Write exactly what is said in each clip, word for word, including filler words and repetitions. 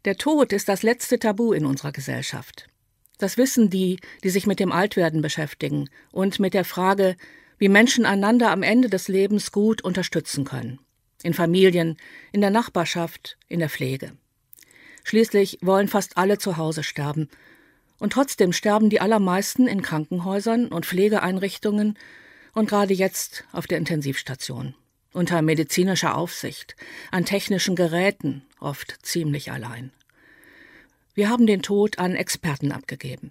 Der Tod ist das letzte Tabu in unserer Gesellschaft. Das wissen die, die sich mit dem Altwerden beschäftigen und mit der Frage, wie Menschen einander am Ende des Lebens gut unterstützen können. In Familien, in der Nachbarschaft, in der Pflege. Schließlich wollen fast alle zu Hause sterben. Und trotzdem sterben die allermeisten in Krankenhäusern und Pflegeeinrichtungen und gerade jetzt auf der Intensivstation. Unter medizinischer Aufsicht, an technischen Geräten, oft ziemlich allein. Wir haben den Tod an Experten abgegeben.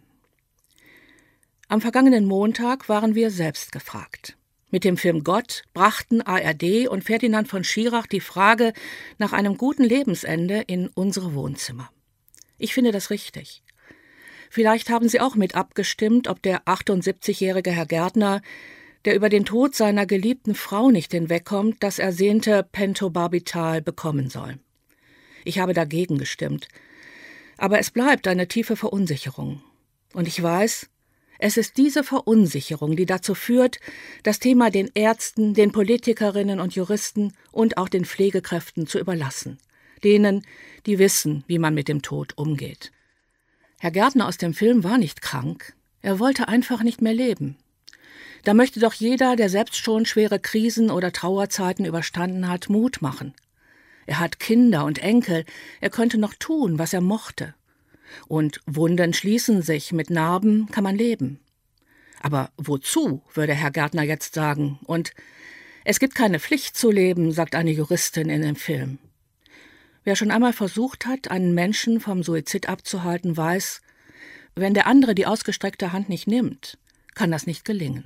Am vergangenen Montag waren wir selbst gefragt. Mit dem Film Gott brachten A R D und Ferdinand von Schirach die Frage nach einem guten Lebensende in unsere Wohnzimmer. Ich finde das richtig. Vielleicht haben Sie auch mit abgestimmt, ob der achtundsiebzigjährige Herr Gärtner, der über den Tod seiner geliebten Frau nicht hinwegkommt, das ersehnte Pentobarbital bekommen soll. Ich habe dagegen gestimmt. Aber es bleibt eine tiefe Verunsicherung. Und ich weiß, es ist diese Verunsicherung, die dazu führt, das Thema den Ärzten, den Politikerinnen und Juristen und auch den Pflegekräften zu überlassen. Denen, die wissen, wie man mit dem Tod umgeht. Herr Gärtner aus dem Film war nicht krank. Er wollte einfach nicht mehr leben. Da möchte doch jeder, der selbst schon schwere Krisen oder Trauerzeiten überstanden hat, Mut machen. Er hat Kinder und Enkel, er könnte noch tun, was er mochte. Und Wunden schließen sich, mit Narben kann man leben. Aber wozu, würde Herr Gärtner jetzt sagen. Und es gibt keine Pflicht zu leben, sagt eine Juristin in dem Film. Wer schon einmal versucht hat, einen Menschen vom Suizid abzuhalten, weiß, wenn der andere die ausgestreckte Hand nicht nimmt, kann das nicht gelingen.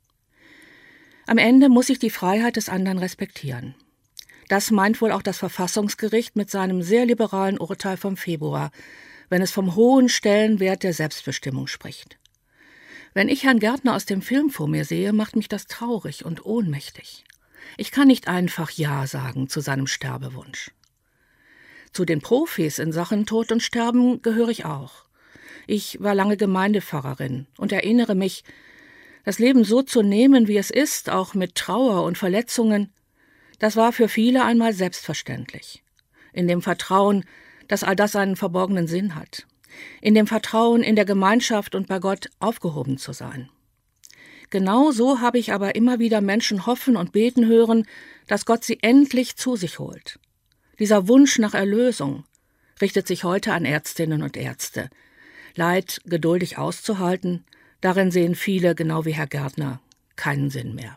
Am Ende muss ich die Freiheit des anderen respektieren. Das meint wohl auch das Verfassungsgericht mit seinem sehr liberalen Urteil vom Februar, wenn es vom hohen Stellenwert der Selbstbestimmung spricht. Wenn ich Herrn Gärtner aus dem Film vor mir sehe, macht mich das traurig und ohnmächtig. Ich kann nicht einfach Ja sagen zu seinem Sterbewunsch. Zu den Profis in Sachen Tod und Sterben gehöre ich auch. Ich war lange Gemeindepfarrerin und erinnere mich, das Leben so zu nehmen, wie es ist, auch mit Trauer und Verletzungen, das war für viele einmal selbstverständlich. In dem Vertrauen, dass all das einen verborgenen Sinn hat. In dem Vertrauen, in der Gemeinschaft und bei Gott aufgehoben zu sein. Genau so habe ich aber immer wieder Menschen hoffen und beten hören, dass Gott sie endlich zu sich holt. Dieser Wunsch nach Erlösung richtet sich heute an Ärztinnen und Ärzte. Leid geduldig auszuhalten, darin sehen viele, genau wie Herr Gärtner, keinen Sinn mehr.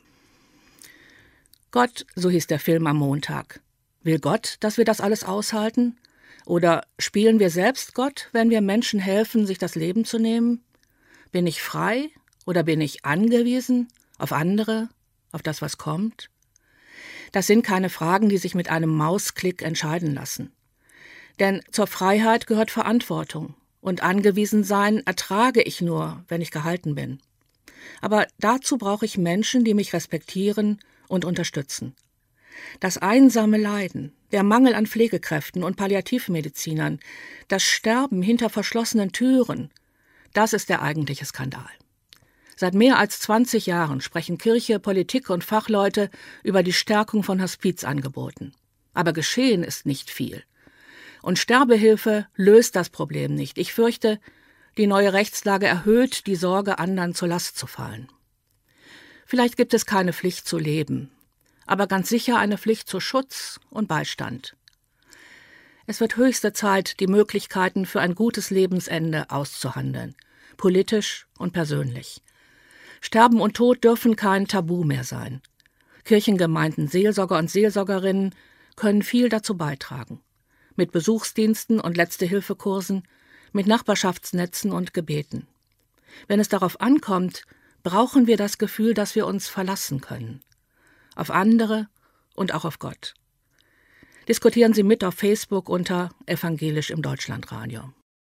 Gott, so hieß der Film am Montag. Will Gott, dass wir das alles aushalten? Oder spielen wir selbst Gott, wenn wir Menschen helfen, sich das Leben zu nehmen? Bin ich frei oder bin ich angewiesen auf andere, auf das, was kommt? Das sind keine Fragen, die sich mit einem Mausklick entscheiden lassen. Denn zur Freiheit gehört Verantwortung. Und angewiesen sein ertrage ich nur, wenn ich gehalten bin. Aber dazu brauche ich Menschen, die mich respektieren und unterstützen. Das einsame Leiden, der Mangel an Pflegekräften und Palliativmedizinern, das Sterben hinter verschlossenen Türen, das ist der eigentliche Skandal. Seit mehr als zwanzig Jahren sprechen Kirche, Politik und Fachleute über die Stärkung von Hospizangeboten. Aber geschehen ist nicht viel. Und Sterbehilfe löst das Problem nicht. Ich fürchte, die neue Rechtslage erhöht die Sorge, anderen zur Last zu fallen. Vielleicht gibt es keine Pflicht zu leben, aber ganz sicher eine Pflicht zu Schutz und Beistand. Es wird höchste Zeit, die Möglichkeiten für ein gutes Lebensende auszuhandeln, politisch und persönlich. Sterben und Tod dürfen kein Tabu mehr sein. Kirchengemeinden, Seelsorger und Seelsorgerinnen können viel dazu beitragen. Mit Besuchsdiensten und Letzte-Hilfe-Kursen, mit Nachbarschaftsnetzen und Gebeten. Wenn es darauf ankommt, brauchen wir das Gefühl, dass wir uns verlassen können. Auf andere und auch auf Gott. Diskutieren Sie mit auf Facebook unter Evangelisch im Deutschlandradio.